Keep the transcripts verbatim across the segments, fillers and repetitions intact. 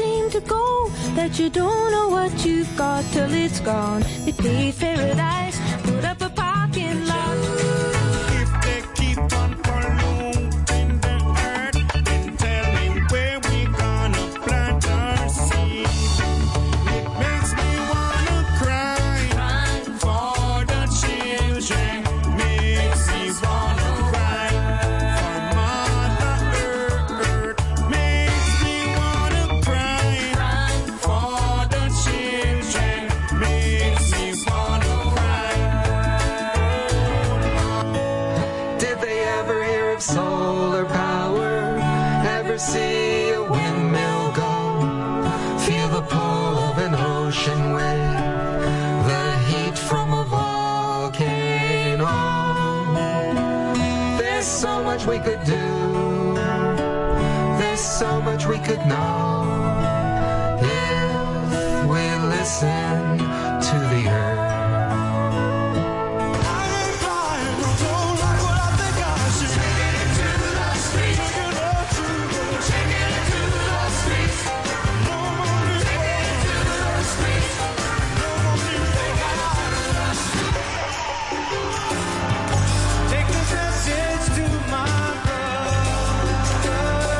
seem to go, that you don't know what you've got till it's gone. They paved paradise, put up a parking lot. If they keep on polluting the earth, then tell me where we gonna plant our seed. It makes me wanna cry, cry for the children. Makes me wanna cry for Mother Earth. Makes me wanna cry, cry for the children. Makes me wanna cry. Did they ever hear of solar power? Ever see a windmill go? Feel the pull of an ocean wave, the heat from a volcano. There's so much we could do. There's so much we could know if we listen to the earth. Take this message to my brother.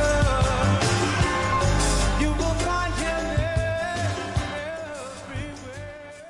You will find him everywhere.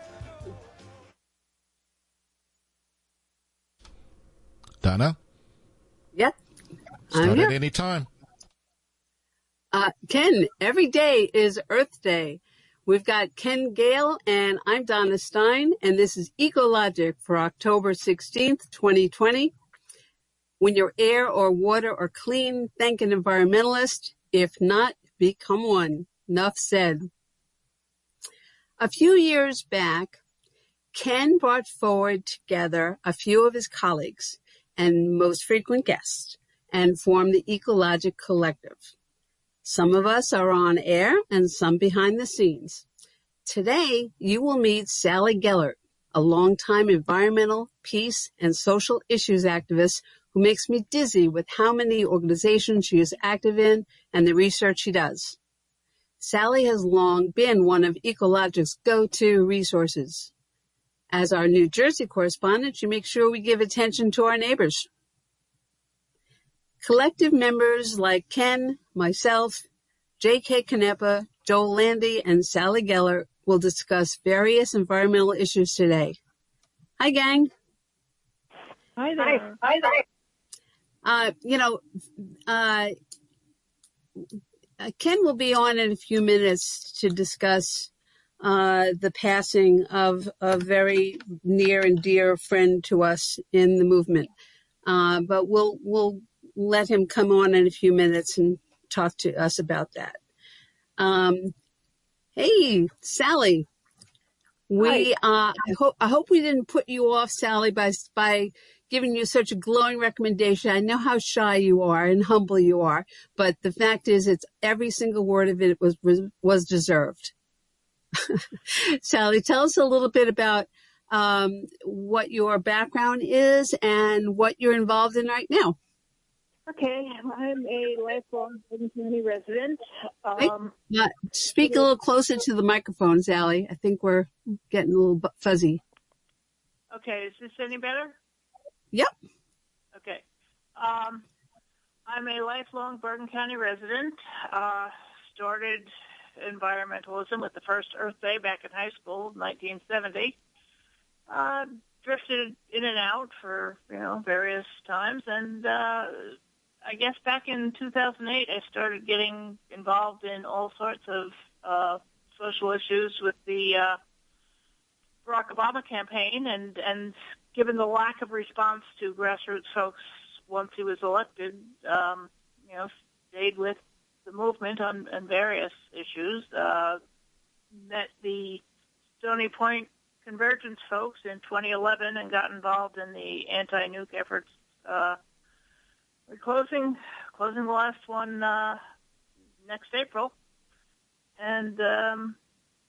Donna, Yep. I'm start here. at any time. Uh, Ken, every day is Earth Day. We've got Ken Gale and I'm Donna Stein, and this is Ecologic for October sixteenth, twenty twenty. When your air or water are clean, thank an environmentalist. If not, become one. Enough said. A few years back, Ken brought forward together a few of his colleagues and most frequent guests and formed the Ecologic Collective. Some of us are on air and some behind the scenes. Today, you will meet Sally Gellert, a longtime environmental, peace, and social issues activist who makes me dizzy with how many organizations she is active in and the research she does. Sally has long been one of Ecologic's go-to resources. As our New Jersey correspondent, she makes sure we give attention to our neighbors. Collective members like Ken, myself, J K Canepa, Joel Landy, and Sally Gellert will discuss various environmental issues today. Hi, gang. Hi there. Hi, there. Uh, you know, uh, Ken will be on in a few minutes to discuss uh, the passing of a very near and dear friend to us in the movement. Uh, but we'll we'll let him come on in a few minutes and talk to us about that. Um, hey, Sally. We uh, I hope I hope we didn't put you off, Sally, by by giving you such a glowing recommendation. I know how shy you are and humble you are, but the fact is, it's every single word of it was was deserved. Sally, tell us a little bit about um, what your background is and what you're involved in right now. Okay, I'm a lifelong Bergen County resident. Um, Wait, uh, speak a little closer to the microphone, Sally. I think we're getting a little bu- fuzzy. okay, is this any better? Yep. Okay. Um, I'm a lifelong Bergen County resident. Uh, started environmentalism with the first Earth Day back in high school, nineteen seventy. Uh, drifted in and out for, you know, various times, and uh, I guess back in two thousand eight, I started getting involved in all sorts of uh, social issues with the uh, Barack Obama campaign, and, and given the lack of response to grassroots folks once he was elected, um, you know, stayed with the movement on, on various issues. Uh, met the Stony Point Convergence folks in twenty eleven and got involved in the anti-nuke efforts. Uh, we're closing, closing the last one uh, next April, and um,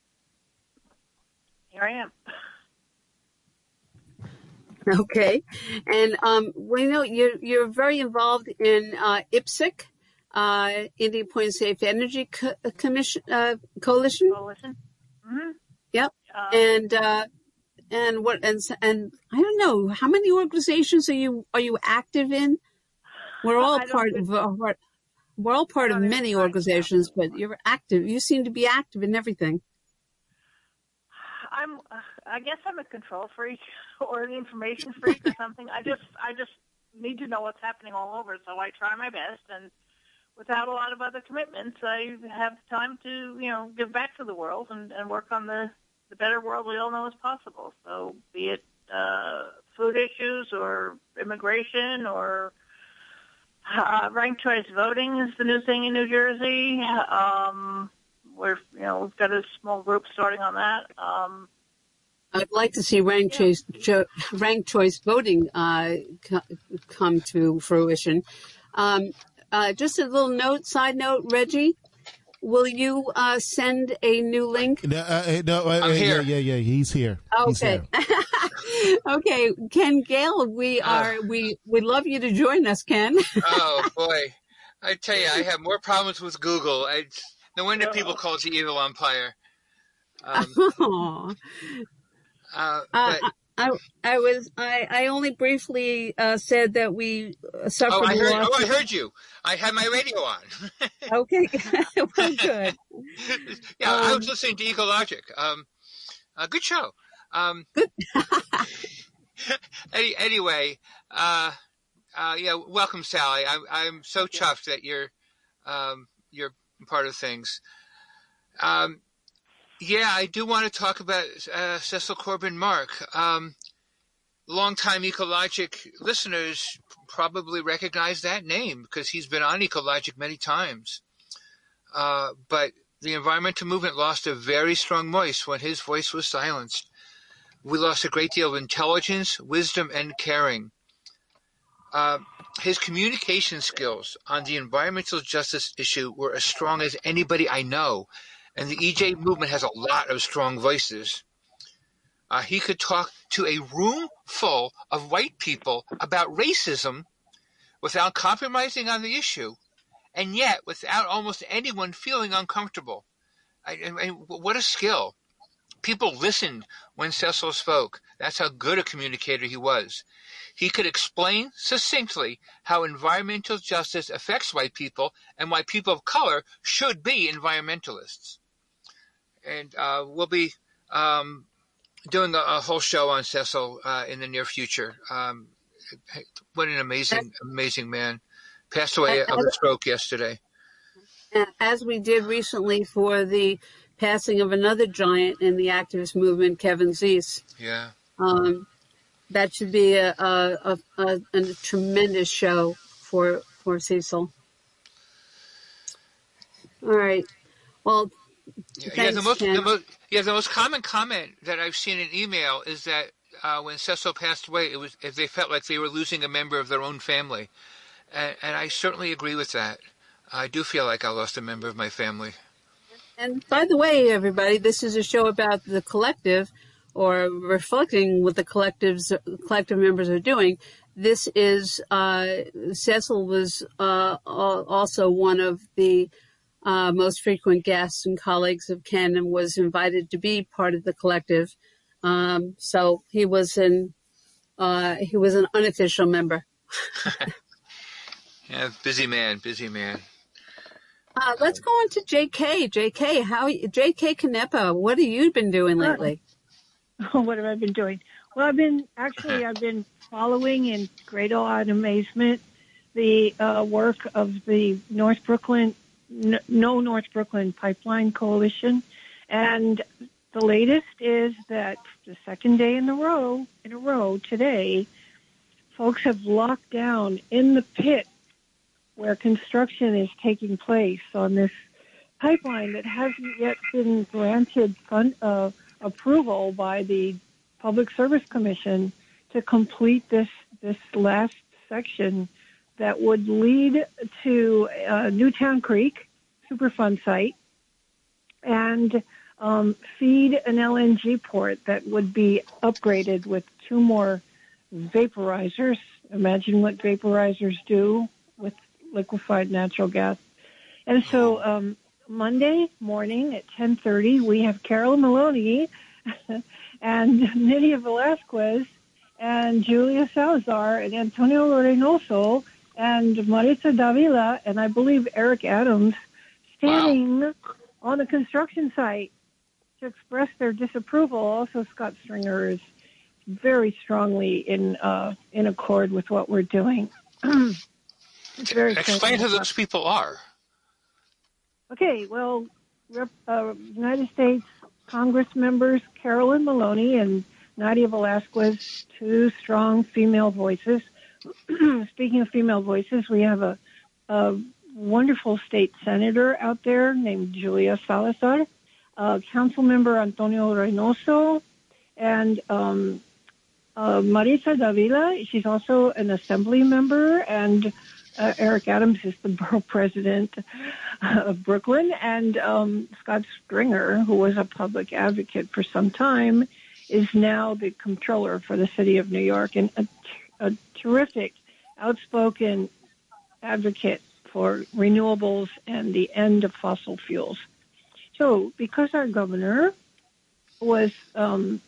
here I am. Okay, and um, we know you're you're very involved in uh, I P S C, uh, Indian Point Safe Energy Co- Commission uh, Coalition. Coalition. Mm-hmm. Yep. Uh, and uh, and what and and I don't know how many organizations are you are you active in? We're all I don't part think- of uh, we're all part I of don't many even- organizations, but you're active. You seem to be active in everything. I'm. Uh, I guess I'm a control freak or an information freak or something. I just. I just need to know what's happening all over, so I try my best. And without a lot of other commitments, I have time to, you know, give back to the world and, and work on the the better world we all know is possible. So, be it uh, food issues or immigration or uh, ranked choice voting is the new thing in New Jersey. Um, we're, you know, we've got a small group starting on that. Um, I'd like to see ranked Yeah. choice cho- ranked choice voting uh, co- come to fruition. Um, uh, just a little note, side note, Reggie. Will you uh, send a new link? No, uh, no, uh, I'm uh, here. Yeah, yeah, yeah. He's here. He's Okay. here. Okay, Ken Gale, we are we we love you to join us, Ken. Oh boy, I tell you, I have more problems with Google. I, no wonder people call it the evil empire. Um, Aw. uh, Uh, but, I I was I, I only briefly uh, said that we uh, suffered oh, I heard. loss. Oh, I heard you. I had my radio on. Okay, well, good. Yeah, I Um, was listening to Ecologic. Um, a good show. Um, Good. any, anyway, uh, uh, yeah, welcome, Sally. I'm I'm so chuffed that you're um, you're part of things. Um, yeah, I do want to talk about uh, Cecil Corbin Mark. Um, longtime Ecologic listeners probably recognize that name because he's been on Ecologic many times. Uh, but the environmental movement lost a very strong voice when his voice was silenced. We lost a great deal of intelligence, wisdom, and caring. Uh, his communication skills on the environmental justice issue were as strong as anybody I know, and the E J movement has a lot of strong voices. Uh, he could talk to a room full of white people about racism without compromising on the issue, and yet without almost anyone feeling uncomfortable. I, I, I, what a skill. People listened when Cecil spoke. That's how good a communicator he was. He could explain succinctly how environmental justice affects white people and why people of color should be environmentalists. And uh, we'll be um, doing a, a whole show on Cecil uh, in the near future. Um, what an amazing, amazing man. Passed away of a stroke yesterday. As we did recently for the passing of another giant in the activist movement, Kevin Zeese. Yeah. Um, that should be a, a, a, a, a tremendous show for for Cecil. All right. Well, Yeah, thanks, the most, Ken. the most, yeah, the most common comment that I've seen in email is that uh, when Cecil passed away, it was if they felt like they were losing a member of their own family, and, and I certainly agree with that. I do feel like I lost a member of my family. And by the way, everybody, this is a show about the collective, or reflecting what the collectives, collective members are doing. This is uh, Cecil was uh, also one of the uh, most frequent guests and colleagues of Ken, and was invited to be part of the collective. Um, so he was an uh, he was an unofficial member. Yeah, busy man, busy man. Uh, let's go on to J K. J K, how J K Canepa? What have you been doing lately? Oh, what have I been doing? Well, I've been actually I've been following in great awe and amazement the uh, work of the North Brooklyn No North Brooklyn Pipeline Coalition, and the latest is that the second day in a row in a row today, folks have locked down in the pit where construction is taking place on this pipeline that hasn't yet been granted fund, uh, approval by the Public Service Commission to complete this this last section that would lead to uh, Newtown Creek Superfund site and um, feed an L N G port that would be upgraded with two more vaporizers. Imagine what vaporizers do with liquefied natural gas And so um, Monday morning at ten thirty, we have Carolyn Maloney and Nydia Velasquez and Julia Salazar and Antonio Reynoso and Maritza Davila and I believe Eric Adams standing wow. on the construction site to express their disapproval. Also, Scott Stringer is very strongly in uh, in accord with what we're doing. It's very Explain who those people are. Okay, well, Rep, uh, United States Congress members Carolyn Maloney and Nydia Velasquez, two strong female voices. Speaking of female voices, we have a, a wonderful state senator out there named Julia Salazar, uh, council member Antonio Reynoso, and um, uh, Maritza Davila. She's also an assembly member, and uh, Eric Adams is the borough president of Brooklyn, and um, Scott Stringer, who was a public advocate for some time, is now the comptroller for the city of New York, and a, a terrific, outspoken advocate for renewables and the end of fossil fuels. So, because our governor was um,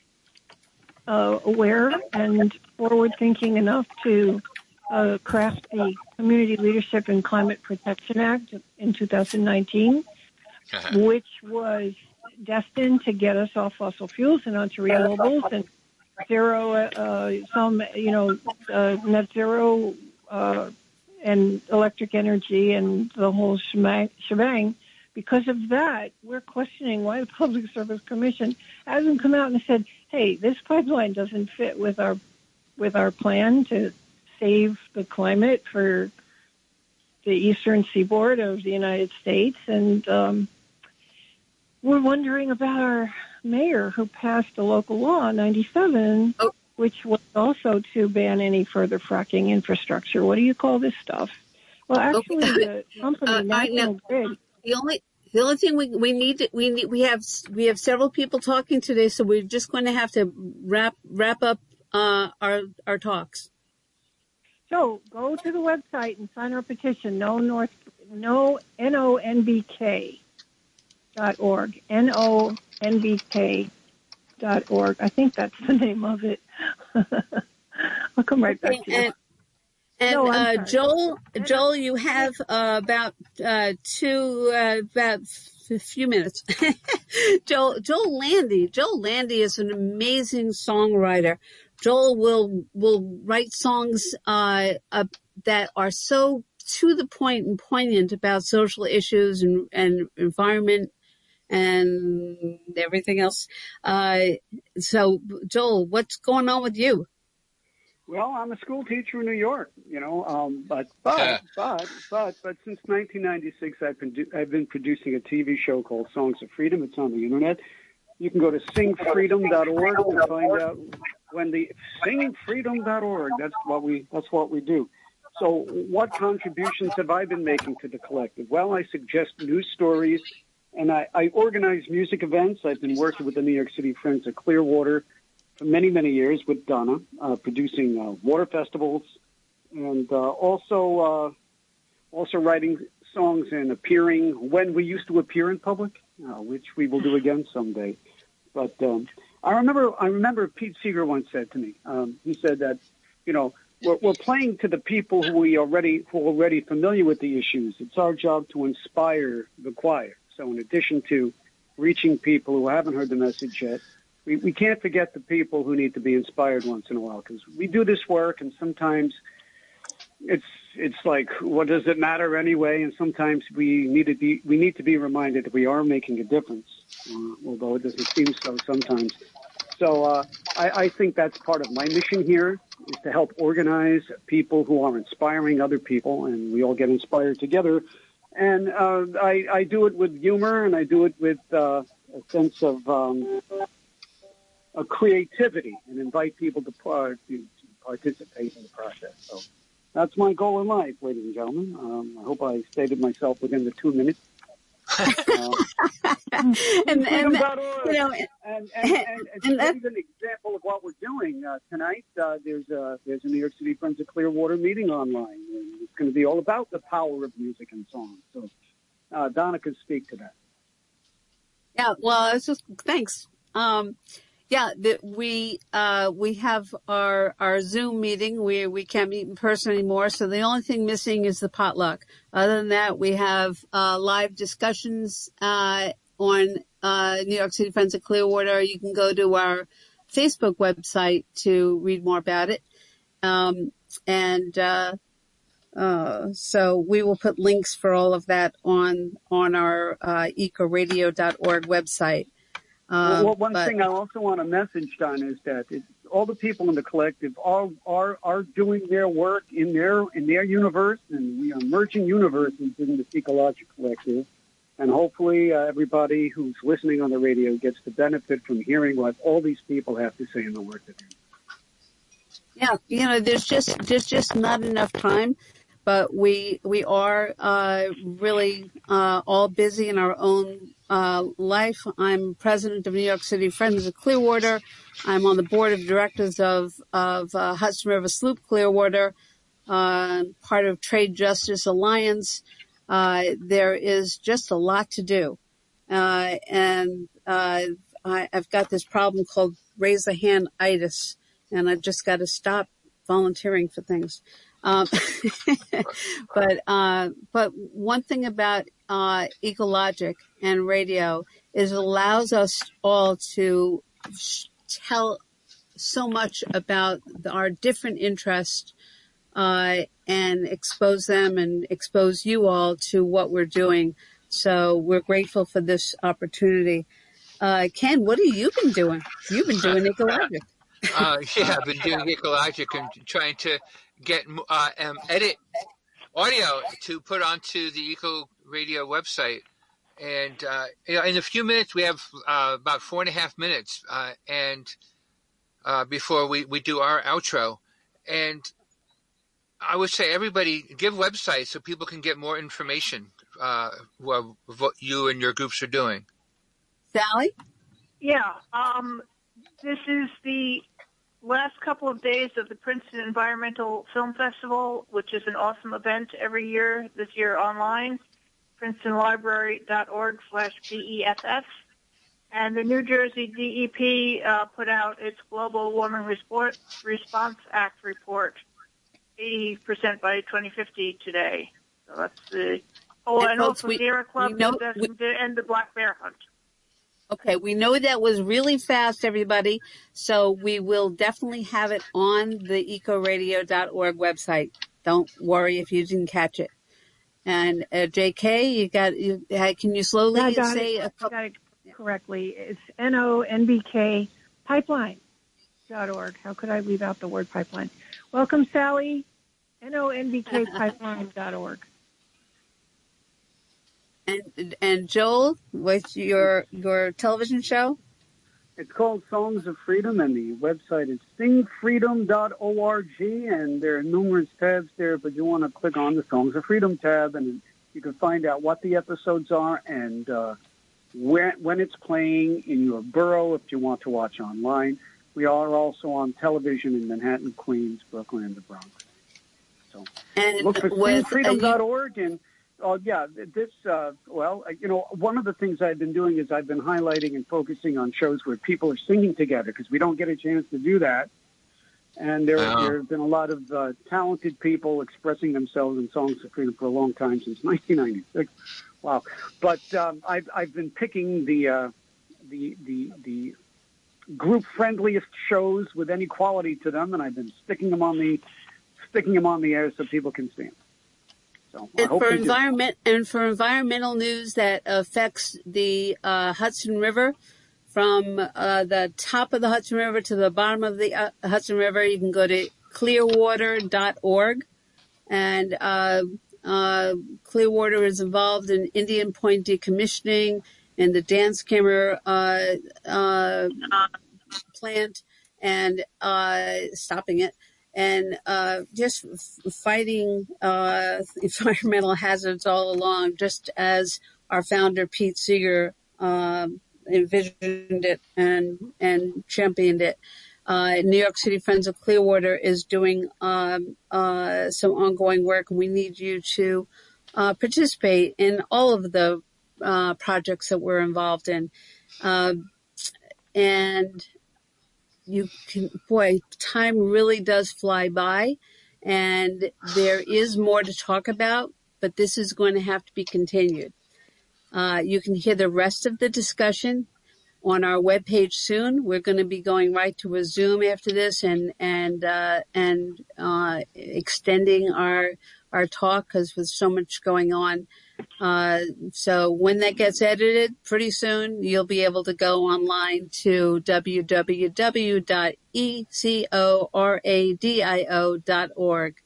uh, aware and forward-thinking enough to uh, craft the Community Leadership and Climate Protection Act in two thousand nineteen, uh-huh. which was destined to get us off fossil fuels and onto renewables and zero, uh, some, you know, uh, net zero uh, and electric energy and the whole shebang. Because of that, we're questioning why the Public Service Commission hasn't come out and said, hey, this pipeline doesn't fit with our with our plan to save the climate for the eastern seaboard of the United States. And um, we're wondering about our mayor who passed a local law, ninety-seven, oh. which was also to ban any further fracking infrastructure. What do you call this stuff? Well, actually, okay. the company, uh, National Grid... The only the only thing we we need to, we need we have we have several people talking today, so we're just going to have to wrap wrap up uh, our our talks. So go to the website and sign our petition. No North no N O N B K dot org N O N B K dot org. I think that's the name of it. I'll come right back to you. And, And no, uh, Joel, Joel, you have uh, about uh, two, uh, about a few minutes. Joel, Joel Landy. Joel Landy is an amazing songwriter. Joel will will write songs uh, uh, that are so to the point and poignant about social issues and, and environment and everything else. Uh, so, Joel, what's going on with you? Well, I'm a school teacher in New York, you know, um, but, but, but, but, but since nineteen ninety-six, I've been, do, I've been producing a T V show called Songs of Freedom. It's on the internet. You can go to sing freedom dot org to find out when the, sing freedom dot org, that's what we, that's what we do. So what contributions have I been making to the collective? Well, I suggest news stories, and I, I organize music events. I've been working with the New York City Friends of Clearwater for many, many years with Donna, uh, producing uh, water festivals, and uh, also uh, also writing songs and appearing when we used to appear in public, uh, which we will do again someday. But um, I remember I remember Pete Seeger once said to me, um, he said that, you know, we're, we're playing to the people who we already who are already familiar with the issues. It's our job to inspire the choir. So in addition to reaching people who haven't heard the message yet, We, we can't forget the people who need to be inspired once in a while, because we do this work, and sometimes it's it's like, what does it matter anyway? And sometimes we need to be we need to be reminded that we are making a difference, uh, although it doesn't seem so sometimes. So uh, I, I think that's part of my mission here, is to help organize people who are inspiring other people, and we all get inspired together. And uh, I, I do it with humor, and I do it with uh, a sense of Um, a creativity, and invite people to, uh, to participate in the process. So that's my goal in life, ladies and gentlemen. Um, I hope I stated myself within the two minutes. Uh, and, and, you know, and, and, and, and to give you an example of what we're doing uh, tonight, uh, there's a there's a New York City Friends of Clearwater meeting online. And it's going to be all about the power of music and song. So uh, Donna can speak to that. Yeah, well, it's just thanks. Um, yeah, the, we uh, we have our our Zoom meeting. We we can't meet in person anymore, so the only thing missing is the potluck. Other than that, we have uh, live discussions uh, on uh, New York City Friends of Clearwater. You can go to our Facebook website to read more about it, um, and uh, uh, so we will put links for all of that on on our uh, eco radio dot org website. Um, well, one but, thing I also want to message, Don, is that it, all the people in the collective are, are are doing their work in their in their universe, and we are merging universes in the Ecologic Collective. And hopefully, uh, everybody who's listening on the radio gets the benefit from hearing what all these people have to say in the work they do. Yeah, you know, there's just there's just not enough time. But we we are uh, really uh, all busy in our own uh, life. I'm president of New York City Friends of Clearwater. I'm on the board of directors of of uh, Hudson River Sloop Clearwater, uh, part of Trade Justice Alliance. Uh, there is just a lot to do, uh, and uh, I, I've got this problem called raise the hand itis, and I've just got to stop volunteering for things. Um, but, uh, but one thing about, uh, Ecologic and radio is it allows us all to sh- tell so much about the, our different interests, uh, and expose them and expose you all to what we're doing. So we're grateful for this opportunity. Uh, Ken, what have you been doing? You've been doing Ecologic. Uh, yeah, I've been doing Ecologic and trying to get uh, um, edit audio to put onto the Eco Radio website. And uh, you know, in a few minutes, we have uh, about four and a half minutes, uh, and uh, before we, we do our outro. And I would say everybody give websites so people can get more information uh, of what you and your groups are doing. Sally? Yeah, um, this is the last couple of days of the Princeton Environmental Film Festival, which is an awesome event every year, this year online, princeton library dot org slash B E F F. And the New Jersey D E P uh, put out its Global Warming Response Act report, eighty percent by twenty fifty today. So that's the, oh, and, and folks, also we, Sierra Club we know, we, to end the black bear hunt. Okay, we know that was really fast, everybody, so we will definitely have it on the eco radio dot org website. Don't worry if you didn't catch it. And uh, J K, you got? You, can you slowly I got say it, a couple? got it correctly? It's N O N B K pipeline dot org. How could I leave out the word pipeline? Welcome, Sally. N O N B K pipeline dot org. And and Joel, what's your your television show? It's called Songs of Freedom, and the website is sing freedom dot org, and there are numerous tabs there, but you want to click on the Songs of Freedom tab, and you can find out what the episodes are and uh, where, when it's playing in your borough if you want to watch online. We are also on television in Manhattan, Queens, Brooklyn, and the Bronx. So and look for with, sing freedom dot org, and oh, yeah, this, uh, well, you know, one of the things I've been doing is I've been highlighting and focusing on shows where people are singing together because we don't get a chance to do that. And there, Wow. there have been a lot of uh, talented people expressing themselves in Songs of Freedom for a long time, since nineteen ninety-six. Wow. But um, I've, I've been picking the, uh, the, the, the group-friendliest shows with any quality to them, and I've been sticking them on the, sticking them on the air so people can see them. So and for environment and for environmental news that affects the uh, Hudson River, from uh, the top of the Hudson River to the bottom of the uh, Hudson River, you can go to clearwater dot org, and uh, uh, Clearwater is involved in Indian Point decommissioning and the Dance Camera uh, uh, plant and uh, stopping it. And uh, just f- fighting uh, environmental hazards all along, just as our founder Pete Seeger uh, envisioned it and and championed it. Uh, New York City Friends of Clearwater is doing um, uh, some ongoing work, and we need you to uh, participate in all of the uh, projects that we're involved in. Uh, and you can, boy, time really does fly by, and there is more to talk about, but this is going to have to be continued. Uh, you can hear the rest of the discussion on our webpage soon. We're going to be going right to a Zoom after this and, and, uh, and, uh, extending our, our talk because with so much going on. Uh, so when that gets edited pretty soon, you'll be able to go online to w w w dot e coradio dot org.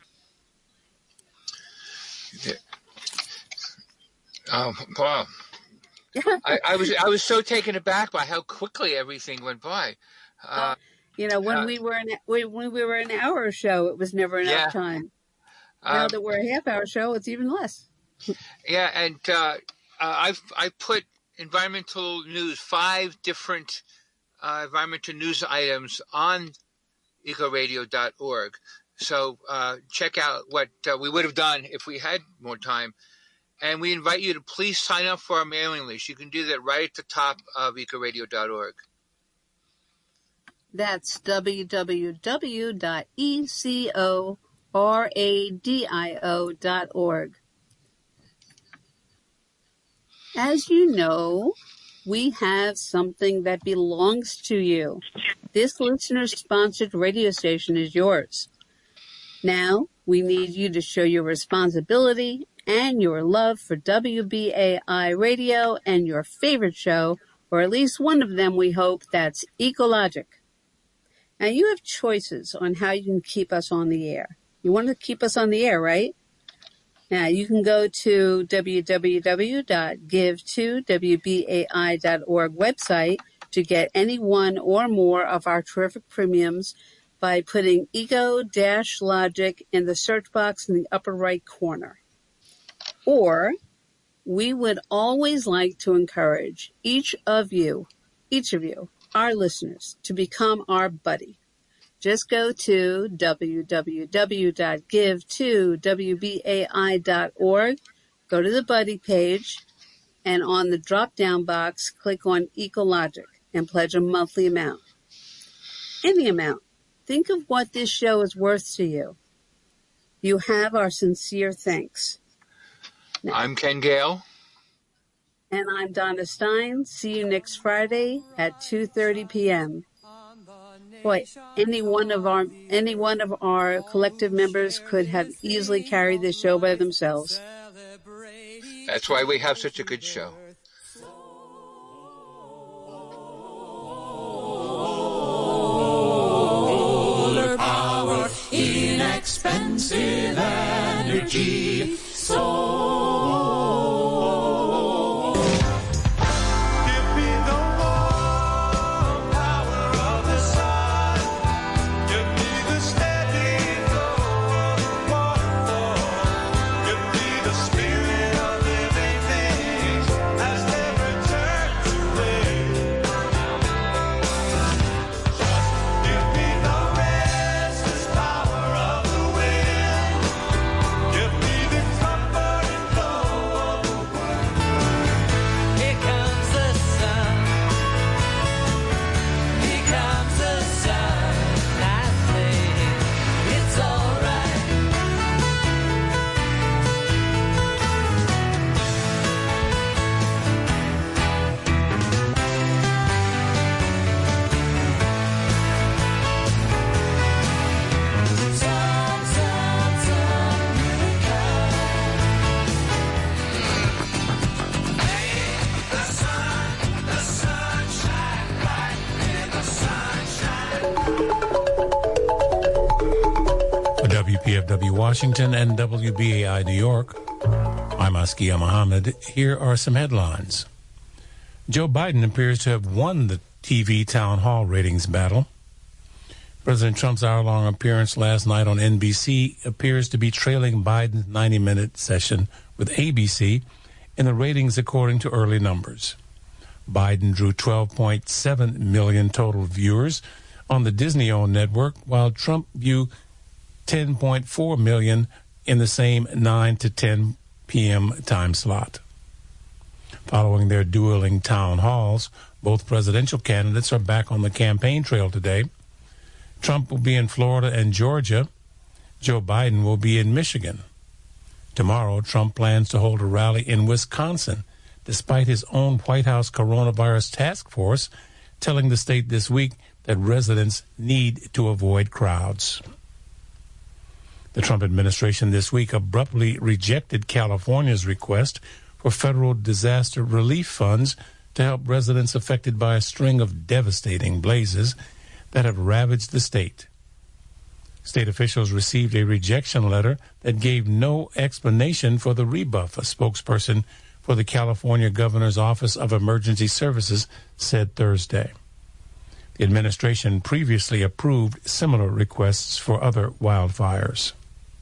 Oh, wow. I, I was I was so taken aback by how quickly everything went by. Uh, you know, when uh, we were in when we were an hour show, it was never enough yeah. time. Now um, that we're a half hour show, it's even less. Yeah, and uh, uh, I've I put environmental news, five different uh, environmental news items on eco radio dot org. So uh, check out what uh, we would have done if we had more time. And we invite you to please sign up for our mailing list. You can do that right at the top of eco radio dot org. That's w w w dot e coradio dot org. As you know, we have something that belongs to you. This listener-sponsored radio station is yours. Now, we need you to show your responsibility and your love for W B A I Radio and your favorite show, or at least one of them, we hope, that's Ecologic. Now, you have choices on how you can keep us on the air. You want to keep us on the air, right? Now, you can go to w w w dot give to w b a i dot org website to get any one or more of our terrific premiums by putting Eco-Logic in the search box in the upper right corner. Or we would always like to encourage each of you, each of you, our listeners, to become our buddy. Just go to w w w dot give to w b a i dot org, go to the buddy page, and on the drop-down box, click on Ecologic and pledge a monthly amount. Any amount. Think of what this show is worth to you. You have our sincere thanks. Now, I'm Ken Gale. And I'm Donna Stein. See you next Friday at two thirty p.m. Boy, any one of our any one of our collective members could have easily carried this show by themselves. That's why we have such a good show. Solar power, inexpensive energy. So W P F W Washington and W B A I New York. I'm Askia Muhammad. Here are some headlines. Joe Biden appears to have won the T V town hall ratings battle. President Trump's hour-long appearance last night on N B C appears to be trailing Biden's ninety-minute session with A B C in the ratings according to early numbers. Biden drew twelve point seven million total viewers on the Disney-owned network, while Trump drew ten point four million in the same nine to ten p.m. time slot. Following their dueling town halls, both presidential candidates are back on the campaign trail today. Trump will be in Florida and Georgia. Joe Biden will be in Michigan. Tomorrow, Trump plans to hold a rally in Wisconsin, despite his own White House coronavirus task force telling the state this week that residents need to avoid crowds. The Trump administration this week abruptly rejected California's request for federal disaster relief funds to help residents affected by a string of devastating blazes that have ravaged the state. State officials received a rejection letter that gave no explanation for the rebuff, a spokesperson for the California Governor's Office of Emergency Services said Thursday. The administration previously approved similar requests for other wildfires.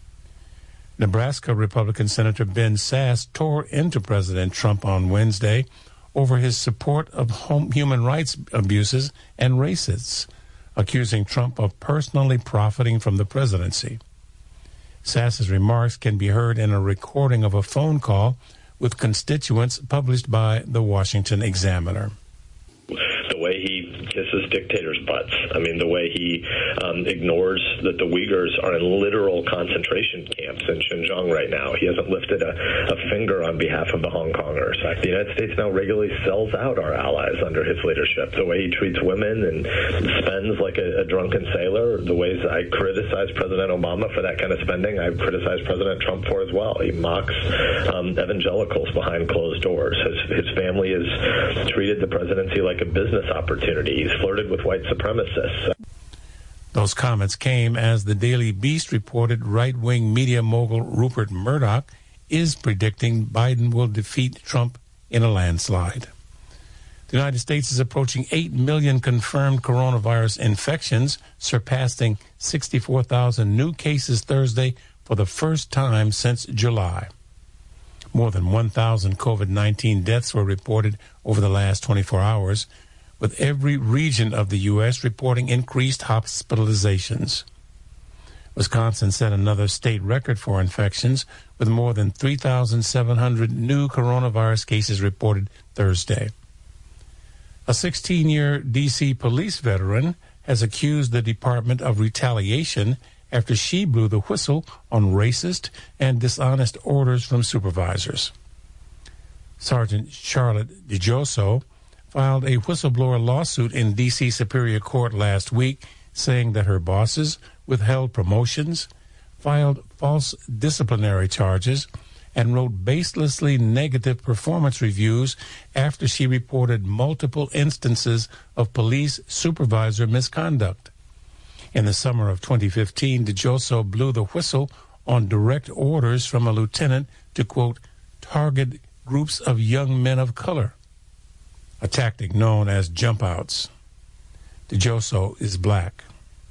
Nebraska Republican Senator Ben Sasse tore into President Trump on Wednesday over his support of home human rights abuses and racists, accusing Trump of personally profiting from the presidency. Sasse's remarks can be heard in a recording of a phone call with constituents published by the Washington Examiner. The way he kisses dictators' butts. I mean, the way he um, ignores that the Uyghurs are in literal concentration camps in Xinjiang right now. He hasn't lifted a, a finger on behalf of the Hong Kongers. The United States now regularly sells out our allies under his leadership. The way he treats women and spends like a, a drunken sailor, the ways I criticize President Obama for that kind of spending, I've criticized President Trump for as well. He mocks um, evangelicals behind closed doors. His, his family has treated the presidency like a business opportunity. He's flirted with white supremacists. Those comments came as the Daily Beast reported right-wing media mogul Rupert Murdoch is predicting Biden will defeat Trump in a landslide. The United States is approaching eight million confirmed coronavirus infections, surpassing sixty-four thousand new cases Thursday for the first time since July. More than one thousand COVID nineteen deaths were reported over the last twenty-four hours, with every region of the U S reporting increased hospitalizations. Wisconsin set another state record for infections, with more than three thousand seven hundred new coronavirus cases reported Thursday. A sixteen-year D C police veteran has accused the department of retaliation after she blew the whistle on racist and dishonest orders from supervisors. Sergeant Charlotte DiGioso filed a whistleblower lawsuit in D C Superior Court last week, saying that her bosses withheld promotions, filed false disciplinary charges, and wrote baselessly negative performance reviews after she reported multiple instances of police supervisor misconduct. In the summer of twenty fifteen, DiGioso blew the whistle on direct orders from a lieutenant to, quote, target groups of young men of color, a tactic known as jump outs. DiGioso is black.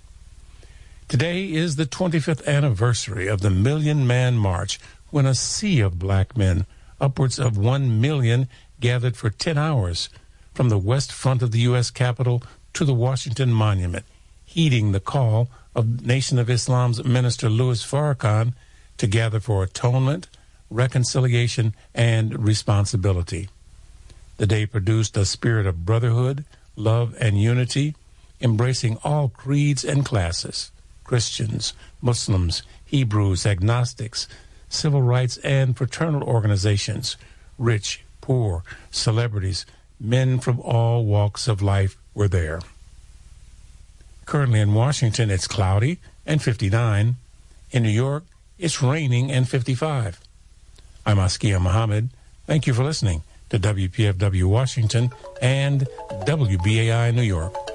Today is the twenty-fifth anniversary of the Million Man March, when a sea of black men, upwards of one million, gathered for ten hours from the west front of the U S Capitol to the Washington Monument, heeding the call of Nation of Islam's Minister Louis Farrakhan to gather for atonement, reconciliation, and responsibility. The day produced a spirit of brotherhood, love, and unity, embracing all creeds and classes: Christians, Muslims, Hebrews, agnostics, civil rights and fraternal organizations, rich, poor, celebrities, men from all walks of life were there. Currently in Washington, it's cloudy and fifty-nine. In New York, it's raining and fifty-five. I'm Askia Muhammad. Thank you for listening to W P F W Washington and W B A I New York.